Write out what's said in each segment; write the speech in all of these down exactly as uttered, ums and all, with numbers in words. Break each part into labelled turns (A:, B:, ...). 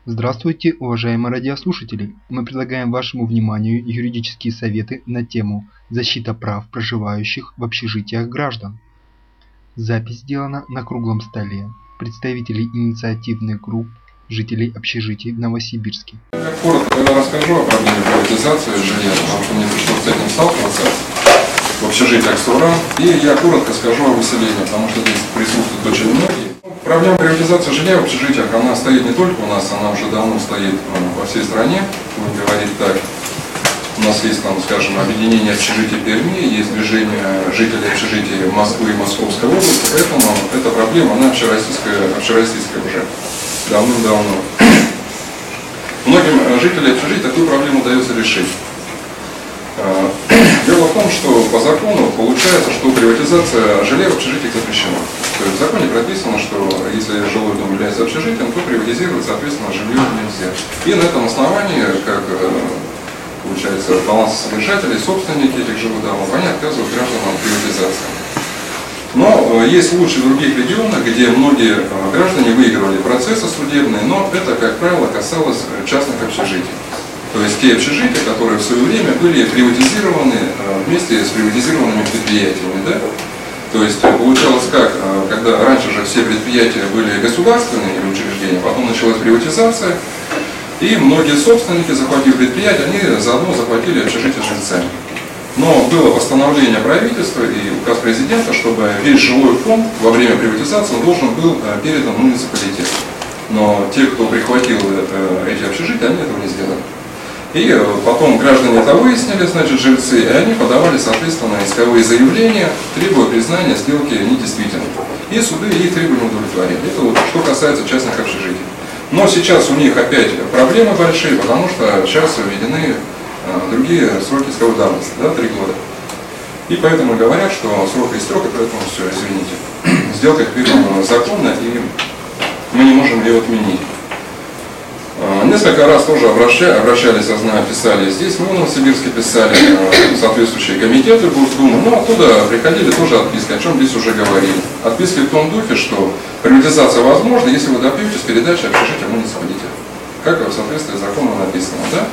A: Здравствуйте, уважаемые радиослушатели! Мы предлагаем вашему вниманию юридические советы на тему «Защита прав проживающих в общежитиях граждан». Запись сделана на круглом столе представителей инициативных групп жителей общежитий в Новосибирске.
B: Я коротко расскажу о проблеме приватизации жилья, потому что мне пришлось с этим сталкиваться в общежитиях СОРАН. И я коротко скажу о выселении, потому что здесь присутствуют очень многие. Проблема приватизации жилья в общежитиях, она стоит не только у нас, она уже давно стоит во всей стране, будем говорить так. У нас есть, там, скажем, объединение общежитий Перми, есть движение жителей общежитий Москвы и Московской области, поэтому эта проблема, она общероссийская, общероссийская уже давным-давно. Многим жителям общежитий такую проблему удается решить. Дело в том, что по закону получается, что приватизация жилья в общежитиях запрещена. То есть в законе прописано, что если жилой дом является общежитием, то приватизировать, соответственно, жилье нельзя. И на этом основании, как получается, балансосодержатели, собственники этих жилых домов, они отказывают гражданам в приватизации. Но есть случаи в других регионах, где многие граждане выигрывали процессы судебные, но это, как правило, касалось частных общежитий. То есть те общежития, которые в свое время были приватизированы вместе с приватизированными предприятиями. Да? То есть получалось как, когда раньше же все предприятия были государственные учреждения, потом началась приватизация, и многие собственники, захватив предприятия, они заодно захватили общежитие жильцами. Но было постановление правительства и указ президента, чтобы весь жилой фонд во время приватизации он должен был передан муниципалитету. Но те, кто прихватил эти общежития, они этого не сделали. И потом граждане это выяснили, значит, жильцы, и они подавали, соответственно, исковые заявления, требуя признания сделки недействительной. И суды их требования удовлетворили. Это вот что касается частных общежитий. Но сейчас у них опять проблемы большие, потому что сейчас введены а, другие сроки исковой давности, да, три года. И поэтому говорят, что срок истек, и поэтому все, извините. Сделка теперь законна, и мы не можем ее отменить. Несколько раз тоже обращались, я знаю, писали здесь, мы в Новосибирске писали, соответствующие комитеты Госдумы, но оттуда приходили тоже отписки, о чем здесь уже говорили. Отписки в том духе, что приватизация возможна, если вы добьетесь передачи общежития в муниципалитет, как в соответствии с законом написано, да?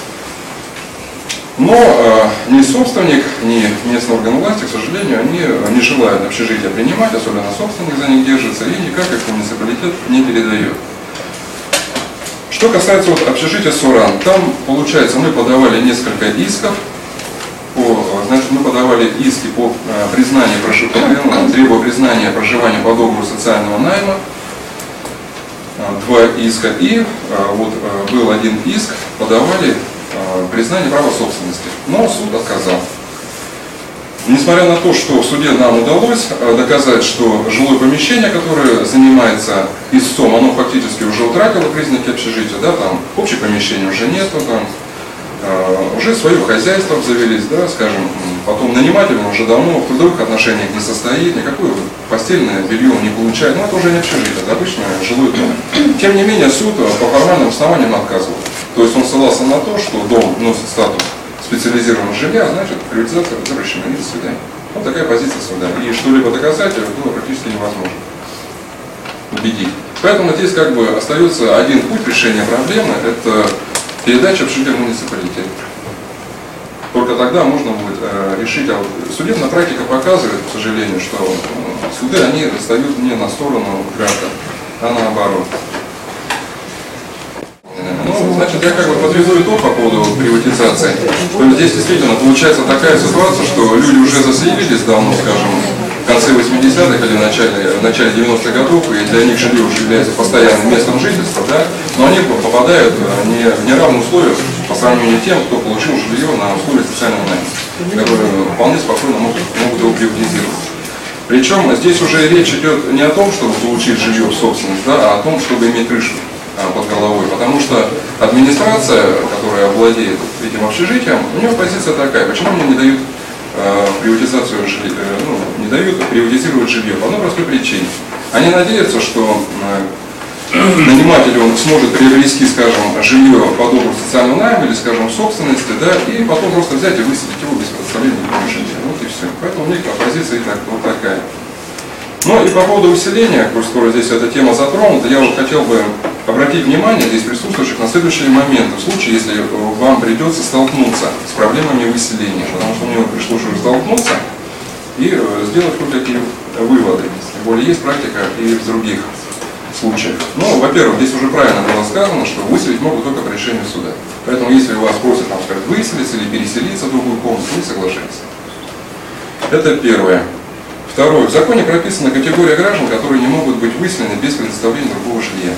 B: Но э, ни собственник, ни местные органы власти, к сожалению, они не желают общежития принимать, особенно собственник за них держится, и никак их муниципалитет не передает. Что касается вот общежития СОРАН, там, получается, мы подавали несколько исков, по, значит, мы подавали иски по признанию проживания, требуя признания проживания по договору социального найма, два иска, и вот был один иск, подавали признание права собственности, но суд отказал. Несмотря на то, что в суде нам удалось доказать, что жилое помещение, которое занимается истцом, оно фактически уже утратило признаки общежития, да, там общих помещений уже нету, там, э, уже свое хозяйство обзавелись, да, скажем, потом наниматель уже давно в трудовых отношениях не состоит, никакое постельное белье он не получает, но это уже не общежитие, это обычное жилой дом. Тем не менее, суд по формальным основаниям отказывал. То есть он ссылался на то, что дом носит статус специализированного жилья, значит, приватизация запрещена, и до свидания. Вот такая позиция суда. И что-либо доказать было практически невозможно убедить. Поэтому здесь как бы остается один путь решения проблемы, это передача общежития в муниципалитет. Только тогда можно будет э, решить, а вот судебная практика показывает, к сожалению, что э, суды, они встают не на сторону граждан, а наоборот. Ну, значит, я как бы подведу итог по поводу приватизации. То есть здесь действительно получается такая ситуация, что люди уже заселились давно, скажем, в конце восьмидесятых или в начале, в начале девяностых годов, и для них жилье уже является постоянным местом жительства, да, но они попадают не, в неравные условия по сравнению с тем, кто получил жилье на условиях социального найма, которые вполне спокойно могут, могут его приватизировать. Причем здесь уже речь идет не о том, чтобы получить жилье в собственность, да, а о том, чтобы иметь крышу под головой, потому что администрация, которая владеет этим общежитием, у нее позиция такая, почему мне не дают э, приватизацию жилья, э, ну, не дают приватизировать жилье, по одной простой причине. Они надеются, что э, наниматель он сможет приобрести, скажем, жилье по договору социального найма или, скажем, собственности, да, и потом просто взять и выселить его без предоставления никакого жилья. Вот и все. Поэтому у них позиция так, вот такая. Ну и по поводу выселения, коль скоро здесь эта тема затронута, я вот хотел бы обратить внимание здесь присутствующих на следующие моменты, в случае, если вам придется столкнуться с проблемами выселения, потому что мне пришлось уже столкнуться и сделать кое-какие выводы. Тем более есть практика и в других случаях. Ну, во-первых, здесь уже правильно было сказано, что выселить могут только по решению суда. Поэтому, если вас просят, там, сказать, выселиться или переселиться в другую комнату, не соглашайтесь. Это первое. Второе. В законе прописана категория граждан, которые не могут быть выселены без предоставления другого жилья.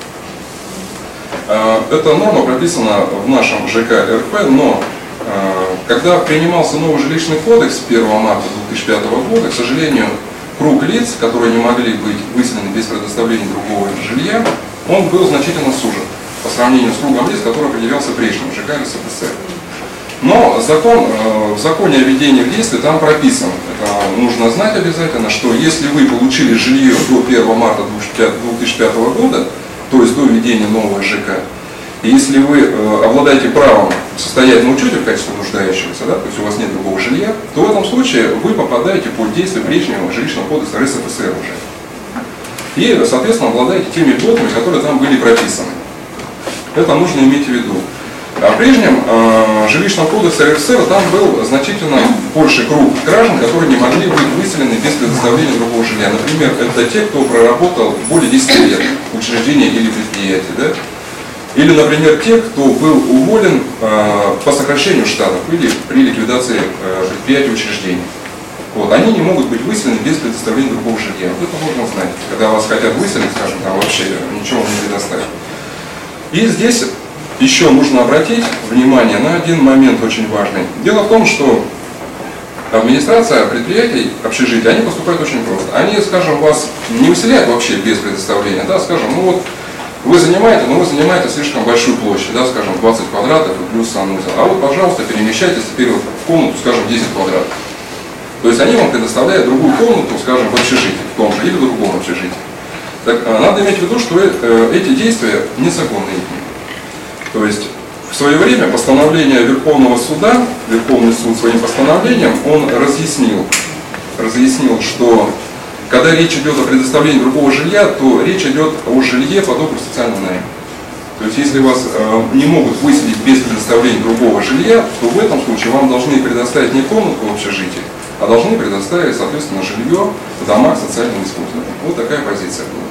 B: Эта норма прописана в нашем ЖК эр пэ, но когда принимался новый жилищный кодекс первого марта две тысячи пятого года, к сожалению, круг лиц, которые не могли быть выселены без предоставления другого жилья, он был значительно сужен по сравнению с кругом лиц, который определялся прежним ЖК эр эс эф эс эр. Но закон, в законе о введении в действие там прописано, это нужно знать обязательно, что если вы получили жилье до первого марта две тысячи пятого года, то есть до введения нового ЖК, и если вы э, обладаете правом состоять на учете в качестве нуждающегося, да, то есть у вас нет другого жилья, то в этом случае вы попадаете под действие прежнего жилищного кодекса эр эс эф эс эр уже. И, соответственно, обладаете теми льготами, которые там были прописаны. Это нужно иметь в виду. А в прежнем э, жилищном кодексе эр эс эф эс эр там был значительно больший круг граждан, которые не могли быть выселены без предоставления другого жилья. Например, это те, кто проработал более десяти лет в учреждении или предприятии. Да? Или, например, те, кто был уволен э, по сокращению штатов или при ликвидации э, предприятий и учреждений. Вот, они не могут быть выселены без предоставления другого жилья. Вот это можно знать. Когда вас хотят выселить, скажем, там вообще ничего не предоставят. И здесь еще нужно обратить внимание на один момент очень важный. Дело в том, что администрация предприятий, общежитий, они поступают очень просто. Они, скажем, вас не выселяют вообще без предоставления, да, скажем, ну вот, вы занимаете, но вы занимаете слишком большую площадь, да, скажем, двадцать квадратов и плюс санузел. А вот, пожалуйста, перемещайтесь теперь вот в комнату, скажем, десять квадратов. То есть они вам предоставляют другую комнату, скажем, в общежитии, в том же или в другом общежитии. Так, надо иметь в виду, что эти действия незаконны. То есть в свое время постановление Верховного суда, Верховный суд своим постановлением, он разъяснил, разъяснил, что когда речь идет о предоставлении другого жилья, то речь идет о жилье по договору социального найма. То есть если вас э, не могут выселить без предоставления другого жилья, то в этом случае вам должны предоставить не комнату в общежитии, а должны предоставить, соответственно, жилье в домах социального использования. Вот такая позиция была.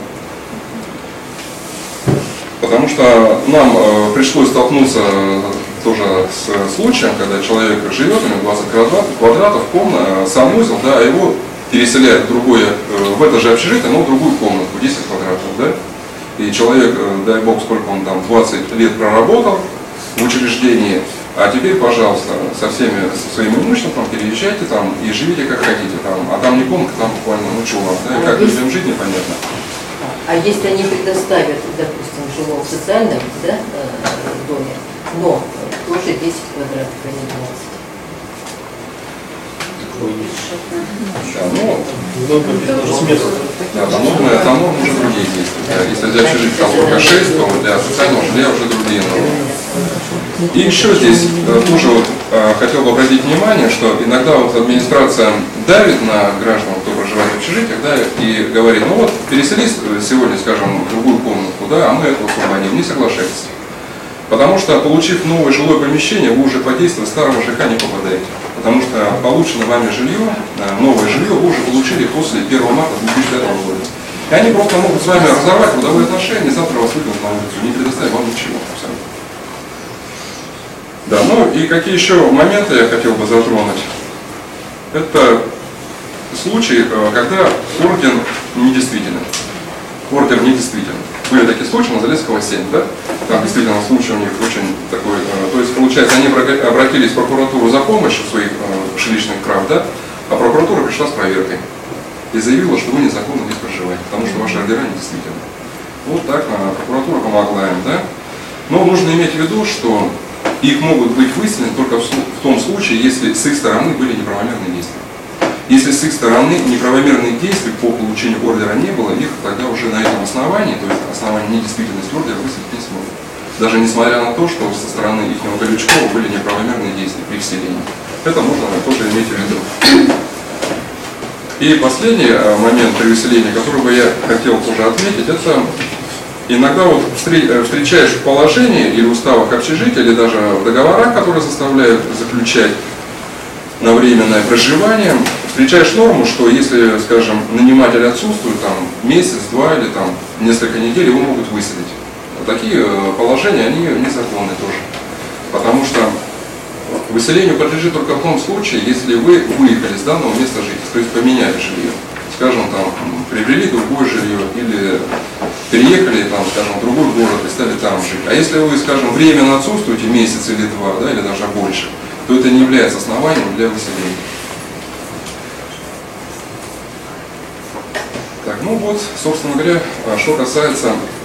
B: Потому что нам э, пришлось столкнуться тоже с случаем, когда человек живет, у него двадцать квадратов, комната, санузел, да, его переселяют в другое, в это же общежитие, но в другую комнату, десять квадратов, да? И человек, дай бог, сколько он там, двадцать лет проработал в учреждении, а теперь, пожалуйста, со всеми, со своим имуществом переезжайте там и живите как хотите там, а там не комната, там буквально, ну что у вас, да, и как людям жить, непонятно.
C: А если они предоставят, допустим, жило в социальном, да, доме, но тоже десять квадратов, а не двадцать?
B: Да, ну, да, там нужно, там нужно уже другие действия. Да. Если для общежития там сорок шесть, то для социального жилья уже другие нормы. И еще здесь тоже вот, хотел бы обратить внимание, что иногда вот администрация давит на граждан, кто проживает в общежитиях, да, и говорит, ну вот переселись сегодня, скажем, в другую комнату, да, а мы этого освободим, не соглашайтесь. Потому что, получив новое жилое помещение, вы уже под действие старого ЖК не попадаете. Потому что полученное вами жилье, новое жилье, вы уже получили после первого марта две тысячи пятого года. И они просто могут с вами разорвать трудовые отношения, и завтра вас выгонят на улицу, не предоставив вам ничего. Абсолютно. Да, ну и какие еще моменты я хотел бы затронуть. Это случай, когда орден недействителен. Ордер недействителен. Были такие случаи на Залесского семь, да? Там действительно случай у них очень такой, э, то есть получается они обратились в прокуратуру за помощью своих э, жилищных прав, да? А прокуратура пришла с проверкой и заявила, что вы незаконно здесь проживаете, потому что ваши ордера недействительны. Вот так э, прокуратура помогла им, да? Но нужно иметь в виду, что их могут быть выселены только в, в том случае, если с их стороны были неправомерные действия. Если с их стороны неправомерных действий по получению ордера не было, их тогда уже на этом основании, то есть основании недействительности ордера, выселить не смогут. Даже несмотря на то, что со стороны их Галючкова были неправомерные действия при вселении. Это нужно тоже иметь в виду. И последний момент при выселении, который бы я хотел тоже отметить, это иногда вот встречаешь в положении или в уставах общежития, или даже в договорах, которые заставляют заключать на временное проживание, встречаешь норму, что если, скажем, наниматель отсутствует там месяц, два или там несколько недель, его могут выселить. Такие положения, они незаконны тоже. Потому что выселению подлежит только в том случае, если вы выехали с данного места жительства, то есть поменяли жилье. Скажем, там, приобрели другое жилье или переехали, там, скажем, в другой город и стали там жить. А если вы, скажем, временно отсутствуете, месяц или два, да, или даже больше, то это не является основанием для выселения. Так, ну вот, собственно говоря, что касается